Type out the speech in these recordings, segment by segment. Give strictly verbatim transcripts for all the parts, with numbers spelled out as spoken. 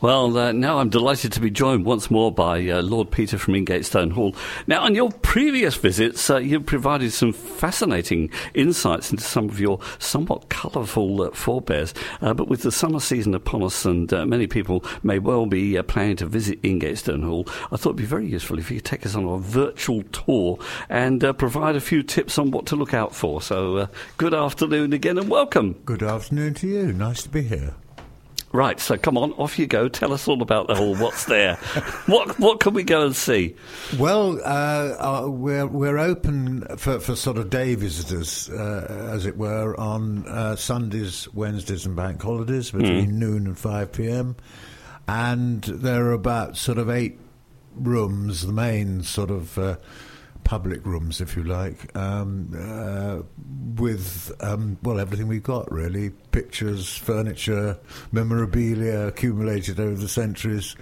Well, uh, now I'm delighted to be joined once more by uh, Lord Peter from Ingatestone Hall. Now, on your previous visits, uh, you provided some fascinating insights into some of your somewhat colourful uh, forebears. Uh, but with the summer season upon us, and uh, many people may well be uh, planning to visit Ingatestone Hall, I thought it would be very useful if you could take us on a virtual tour and uh, provide a few tips on what to look out for. So, uh, good afternoon again and welcome. Good afternoon to you. Nice to be here. Right, so come on, off you go. Tell us all about the hall. What's there? what what can we go and see? Well, uh, uh, we're we're open for, for sort of day visitors, uh, as it were, on uh, Sundays, Wednesdays, and bank holidays between mm. noon and five p.m. And there are about sort of eight rooms, the main sort of uh, public rooms, if you like, um, uh, with, um, well, everything we've got, really. Pictures, furniture, memorabilia accumulated over the centuries.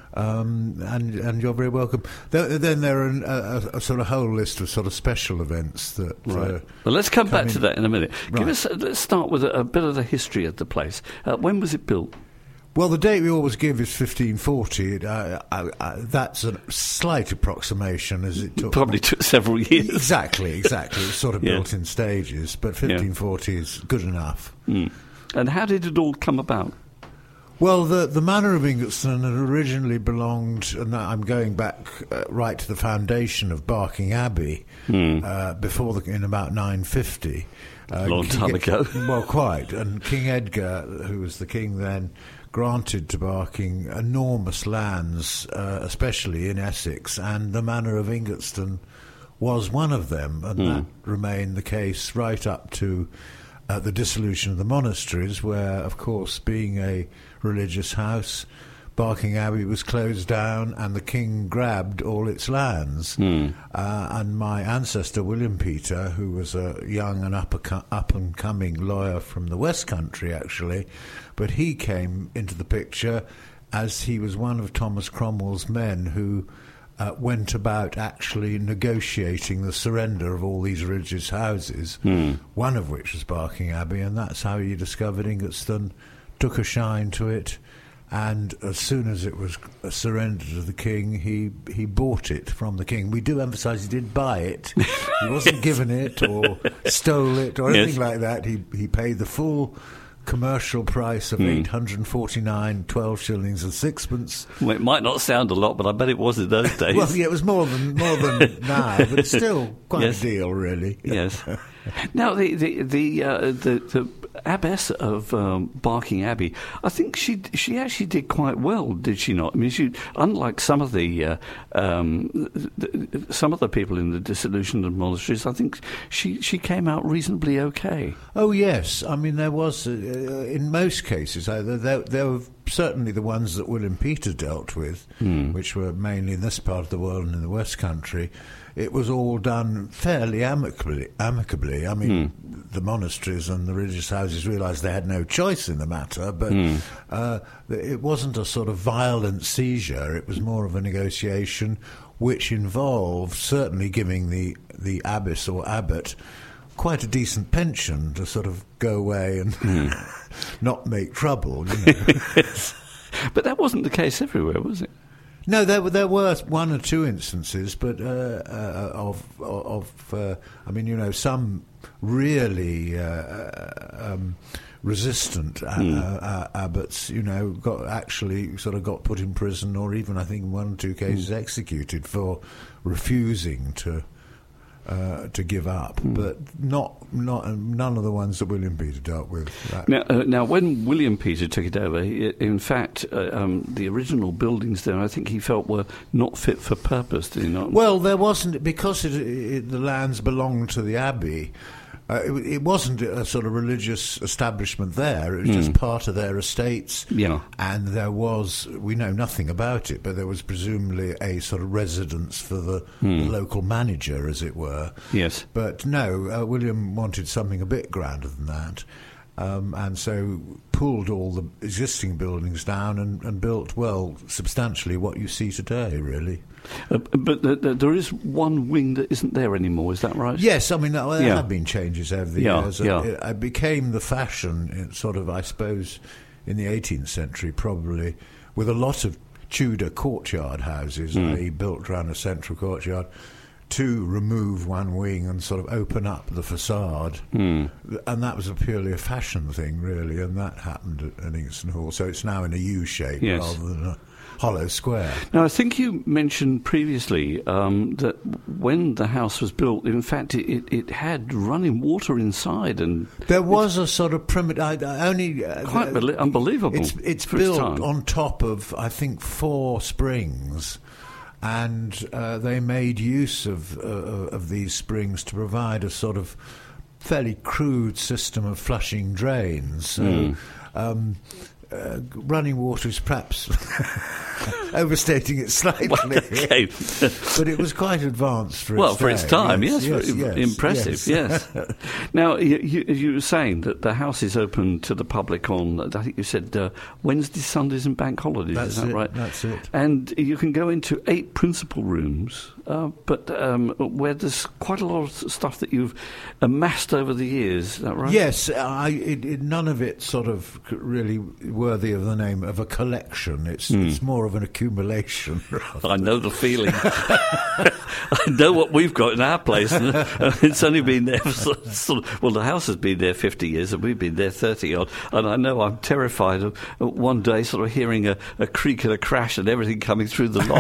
Um, and, and you're very welcome. Th- then there are an, a, a sort of whole list of sort of special events that... Right. Uh, well, let's come, come back in. to that in a minute. Right. Give us, uh, let's start with a, a bit of the history of the place. Uh, when was it built? Well, the date we always give is fifteen forty. Uh, uh, uh, that's a slight approximation, as it took... Probably took several years. Exactly, exactly. It's sort of yeah. built in stages, but fifteen forty yeah. is good enough. Mm. And how did it all come about? Well, the the manor of Ingatestone had originally belonged, and I'm going back uh, right to the foundation of Barking Abbey, mm. uh, before the, in about nine fifty. Uh, a long King time ago. Well, quite. And King Edgar, who was the king then, granted to Barking enormous lands, uh, especially in Essex, and the manor of Ingatestone was one of them, and mm. that remained the case right up to uh, the dissolution of the monasteries, where, of course, being a religious house, Barking Abbey was closed down and the king grabbed all its lands. Mm. Uh, and my ancestor, William Peter, who was a young and up-and-coming lawyer from the West Country, actually, but he came into the picture as he was one of Thomas Cromwell's men who uh, went about actually negotiating the surrender of all these religious houses, mm. one of which was Barking Abbey, and that's how he discovered Ingatestone, took a shine to it, and as soon as it was surrendered to the king, he he bought it from the king. We do emphasise he did buy it. He wasn't yes. given it or stole it or anything yes. like that. He he paid the full commercial price of mm. eight hundred forty-nine, twelve shillings and sixpence. Well, it might not sound a lot, but I bet it was in those days. Well, yeah, it was more than more than now, but it's still quite yes. a deal, really. Yes. Now, the the the, uh, the the abbess of um, Barking Abbey, I think she she actually did quite well, did she not? I mean, she, unlike some of the, uh, um, the some of the people in the dissolution of monasteries, I think she she came out reasonably okay. Oh yes, I mean there was uh, in most cases uh, there there were certainly the ones that William Peter dealt with, mm. which were mainly in this part of the world and in the West Country. It was all done fairly amicably. amicably. I mean, mm. the monasteries and the religious houses realised they had no choice in the matter, but mm. uh, it wasn't a sort of violent seizure. It was more of a negotiation which involved certainly giving the, the abbess or abbot quite a decent pension to sort of go away and mm. not make trouble, you know. But that wasn't the case everywhere, was it? No, there were there were one or two instances, but uh, uh, of of uh, I mean, you know, some really uh, um, resistant mm. uh, uh, abbots, you know, got actually sort of got put in prison, or even I think in one or two cases mm. executed for refusing to. Uh, to give up, mm. but not not none of the ones that William Peter dealt with. Now, uh, now, when William Peter took it over, he, in fact, uh, um, the original buildings there, I think he felt were not fit for purpose. Did he not? Well, there wasn't, because it, it, the lands belonged to the abbey. Uh, it, it wasn't a sort of religious establishment there. It was mm. just part of their estates. Yeah. And there was, we know nothing about it, but there was presumably a sort of residence for the, mm. the local manager, as it were. Yes. But no, uh, William wanted something a bit grander than that. Um, and so pulled all the existing buildings down and, and built, well, substantially what you see today, really. Uh, but the, the, there is one wing that isn't there anymore, is that right? Yes, I mean, there yeah. have been changes over the yeah, years. Yeah. It, it became the fashion, in sort of, I suppose, in the eighteenth century, probably, with a lot of Tudor courtyard houses, Mm. that he built around a central courtyard, to remove one wing and sort of open up the facade. Mm. And that was a purely a fashion thing, really, and that happened at, at Ingeston Hall. So it's now in a U shape Yes. rather than a hollow square. Now, I think you mentioned previously um, that when the house was built, in fact, it, it, it had running water inside, and There was a sort of primitive, I, I only uh, quite uh, belie- unbelievable. It's, it's for its built time. on top of, I think, four springs, and uh, they made use of uh, of these springs to provide a sort of fairly crude system of flushing drains. So, Mm. um, uh, running water is perhaps overstating it slightly, Okay. but it was quite advanced for Well, its for its day. time, yes, yes, yes, very yes, impressive, yes. yes. Now, you, you, you were saying that the house is open to the public on, I think you said, uh, Wednesdays, Sundays and bank holidays, That's is that it, right? that's it. And you can go into eight principal rooms, uh, but um, where there's quite a lot of stuff that you've amassed over the years, is that right? Yes, I, it, it, none of it sort of really worthy of the name of a collection. It's Mm. it's more of an accumulation. rather I know the feeling. I know what we've got in our place. And, uh, it's only been there for sort of, sort of, well, the house has been there fifty years, and we've been there thirty odd. And I know I'm terrified of uh, one day sort of hearing a, a creak and a crash and everything coming through the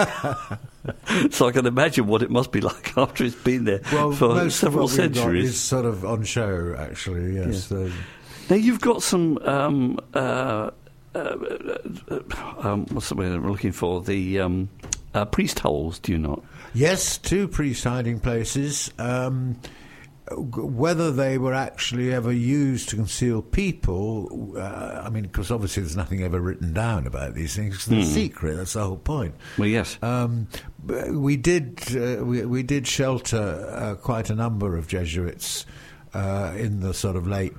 loft. So I can imagine what it must be like after it's been there well, for most several of what we've got centuries. is sort of on show, actually. Yes. Yeah. The- Now you've got some. Um, uh, uh, uh, um, what's the word I'm looking for? The um, uh, priest holes, do you not? Yes, two priest hiding places. Um, g- whether they were actually ever used to conceal people, uh, I mean, because obviously there's nothing ever written down about these things. 'Cause they're secret. That's the whole point. Well, yes. Um, b- we did uh, we, we did shelter uh, quite a number of Jesuits uh, in the sort of late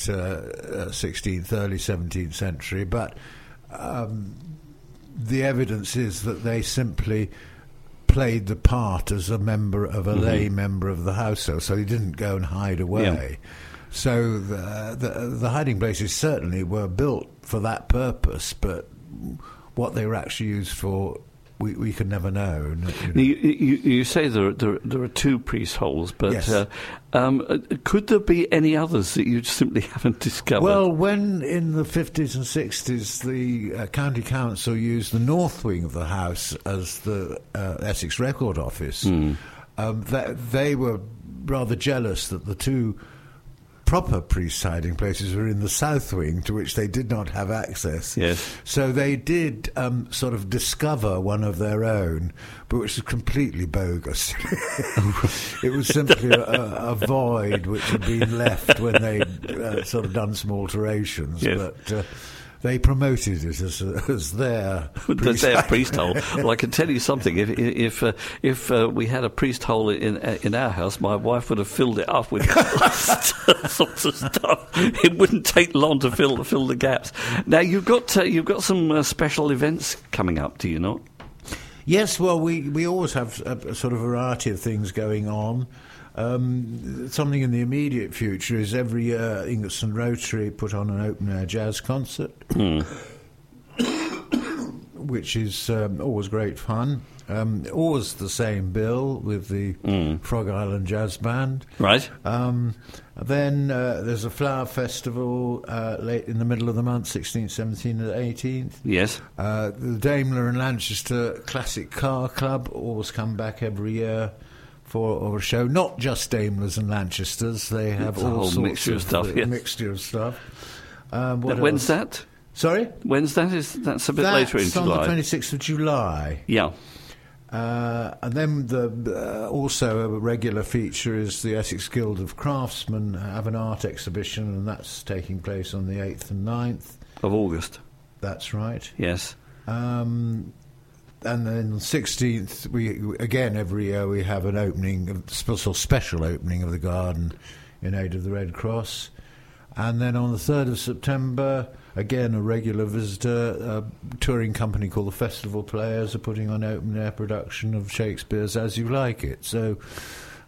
uh, sixteenth, early seventeenth century, but um, the evidence is that they simply played the part as a member of a mm-hmm. lay member of the household, so he didn't go and hide away. Yeah. So the, the the hiding places certainly were built for that purpose, but what they were actually used for, we, we could never know. You, know. you, you, you say there, there there are two priest holes, but Yes. uh, um, uh, could there be any others that you simply haven't discovered? Well, when in the fifties and sixties the uh, county council used the north wing of the house as the uh, Essex Record Office, Mm. um, that they were rather jealous that the two proper priest hiding places were in the south wing, to which they did not have access. Yes. So they did um, sort of discover one of their own, but which was completely bogus. It was simply a, a void which had been left when they uh, sort of done some alterations. Yes. But uh, they promoted it as, as their That's their priest hole. Well, I can tell you something. If if uh, if uh, we had a priest hole in in our house, my wife would have filled it up with sorts of stuff. It wouldn't take long to fill fill the gaps. Now you've got uh, you've got some uh, special events coming up, do you not? Yes, well, we, we always have a, a sort of variety of things going on. Um, something in the immediate future is every year Ingeston Rotary put on an open-air jazz concert, Mm. which is um, always great fun. Um, always the same bill with the Mm. Frog Island Jazz Band. Right. Um, then uh, there's a flower festival uh, late in the middle of the month, sixteenth, seventeenth and eighteenth. Yes. Uh, the Daimler and Lanchester Classic Car Club always come back every year for a show. Not just Daimlers and Lanchesters; they have It's a all whole sorts mixture of of stuff, uh, yes. mixture of stuff. Um, what When's else? that? Sorry, When's that? Is that's a bit that's later in on July? the twenty-sixth of July. Yeah. Uh, and then the uh, also a regular feature is the Essex Guild of Craftsmen have an art exhibition, and that's taking place on the eighth and ninth. Of August. That's right. Yes. Um, and then the sixteenth, we again every year we have an opening, of, special special opening of the garden in aid of the Red Cross. And then on the third of September, again a regular visitor, a touring company called the Festival Players are putting on open air production of Shakespeare's As You Like It. So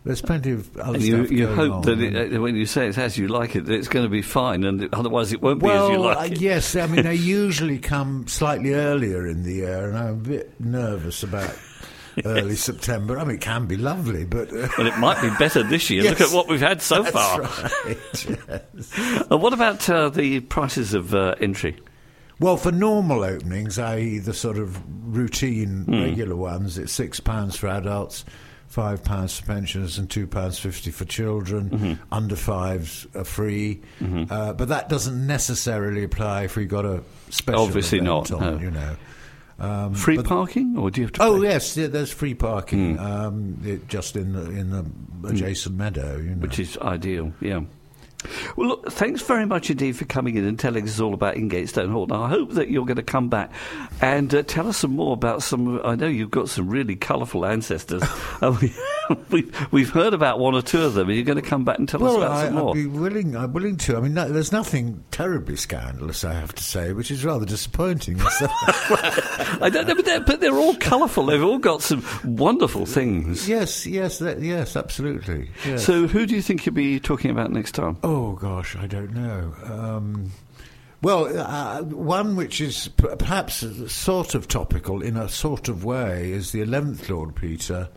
there's plenty of other and you, stuff you going hope on. that it, uh, when you say it's as you like it, that it's going to be fine, and it, otherwise it won't well, be as you like uh, it. yes, I mean, they usually come slightly earlier in the year, and I'm a bit nervous about early yes. September. I mean, it can be lovely, but... Uh, well, it might be better this year. Yes, look at what we've had so that's far. Right, yes. uh, what about uh, the prices of uh, entry? Well, for normal openings, that is the sort of routine, mm. regular ones, it's six pounds for adults, five pounds for pensioners, and two pounds fifty for children. Mm-hmm. Under fives are free, mm-hmm. uh, but that doesn't necessarily apply if we've got a special Obviously event not. on, No. you know. Um, free parking, or do you have to? Oh pay? yes, yeah, there's free parking, mm. um, it, just in the in the adjacent mm. meadow, you know. Which is ideal. Yeah. Well, look, thanks very much indeed for coming in and telling us all about Ingatestone Hall. Now, I hope that you're going to come back and uh, tell us some more about some... I know you've got some really colourful ancestors. uh, we, we've, we've heard about one or two of them. Are you going to come back and tell well, us about I, some more? I'd be willing, I'm willing to. I mean, no, there's nothing terribly scandalous, I have to say, which is rather disappointing. I don't know, but they're, but they're all colourful. They've all got some wonderful things. Yes, yes, that, yes, absolutely. Yes. So who do you think you'll be talking about next time? Oh, gosh, I don't know. Um, well, uh, one which is p- perhaps sort of topical in a sort of way is the eleventh Lord Peter,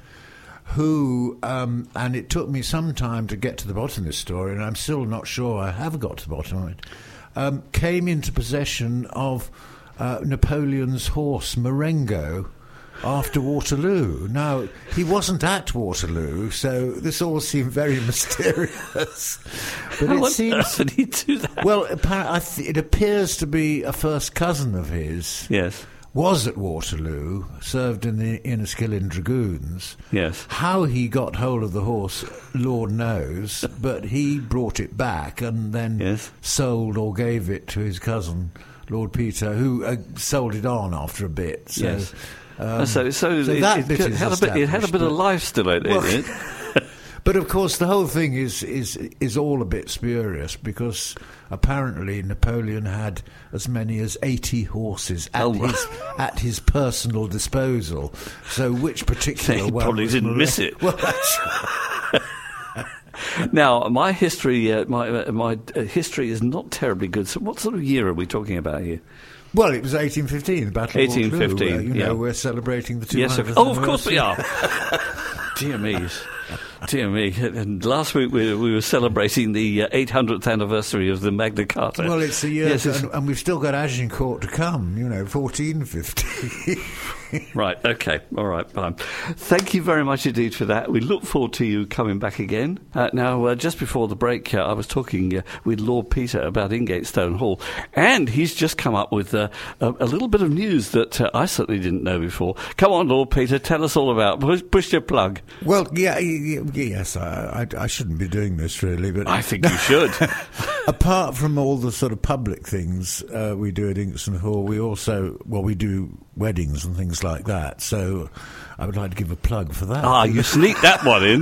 who, um, and it took me some time to get to the bottom of this story, and I'm still not sure I have got to the bottom of it, um, came into possession of uh, Napoleon's horse, Marengo, after Waterloo. Now, he wasn't at Waterloo, so this all seemed very mysterious. But How it seems did he do that? Well, I th- it appears to be a first cousin of his. Yes. Was at Waterloo, served in the Inniskillen Dragoons. Yes. How he got hold of the horse, Lord knows, but he brought it back and then yes. sold or gave it to his cousin, Lord Peter, who uh, sold it on after a bit. So, yes. Um, so, so, so it, that it, bit it, is had a bit, it had a bit of life still in well, it. But of course, the whole thing is, is is all a bit spurious because apparently Napoleon had as many as eighty horses at oh, his at his personal disposal. So, which particular he one probably didn't miss it. Well, that's right. Now, my history, uh, my uh, my uh, history is not terribly good. So, what sort of year are we talking about here? Well, it was eighteen fifteen, the Battle of Waterloo. eighteen fifteen, where, you yeah. know, we're celebrating the two hundredth yes, oh, of course we are. Dear me. Dear me. And last week we, we were celebrating the uh, eight hundredth anniversary of the Magna Carta. Well, it's a year, yes, to, and, and we've still got Agincourt to come, you know, fourteen fifty. Right, okay, all right, fine. Thank you very much indeed for that. We look forward to you coming back again. Uh, now, uh, just before the break, uh, I was talking uh, with Lord Peter about Ingatestone Hall, and he's just come up with uh, a, a little bit of news that uh, I certainly didn't know before. Come on, Lord Peter, tell us all about it. Push, push your plug. Well, yeah, yes, I, I, I shouldn't be doing this, really, but I think you should. Apart from all the sort of public things uh, we do at Ingatestone Hall, we also, well, we do weddings and things like that. So I would like to give a plug for that. Ah, you sneaked that one in.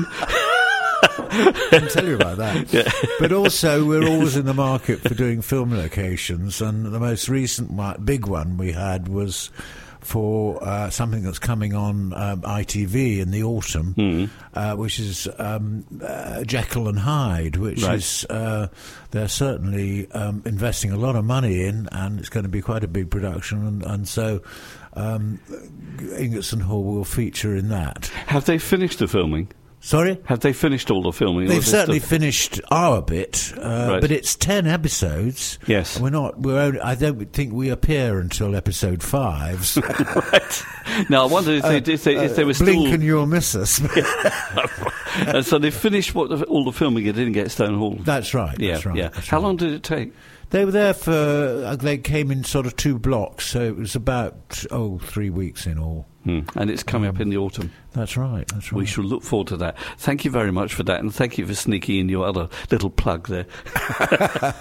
I can tell you about that. Yeah. But also, we're always in the market for doing film locations, and the most recent one, big one we had was for uh, something that's coming on um, I T V in the autumn, mm. uh, which is um, uh, Jekyll and Hyde, which right. is uh, they're certainly um, investing a lot of money in, and it's going to be quite a big production, and, and so um, Ingatestone Hall will feature in that. Have they finished the filming? Sorry? Have they finished all the filming? They've certainly still... finished our bit, uh, right. but it's ten episodes. Yes, and we're not. We're only. I don't think we appear until episode five. So. Right. Now I wonder if they, uh, if they, if they were uh, still blink and you'll miss us. And so they finished what the, all the filming at Ingatestone Hall. That's right. Yeah, that's right. Yeah. That's How right. long did it take? They were there for. Uh, they came in sort of two blocks, so it was about oh three weeks in all. Hmm. And it's coming up in the autumn. That's right, that's right. We shall look forward to that. Thank you very much for that, and thank you for sneaking in your other little plug there.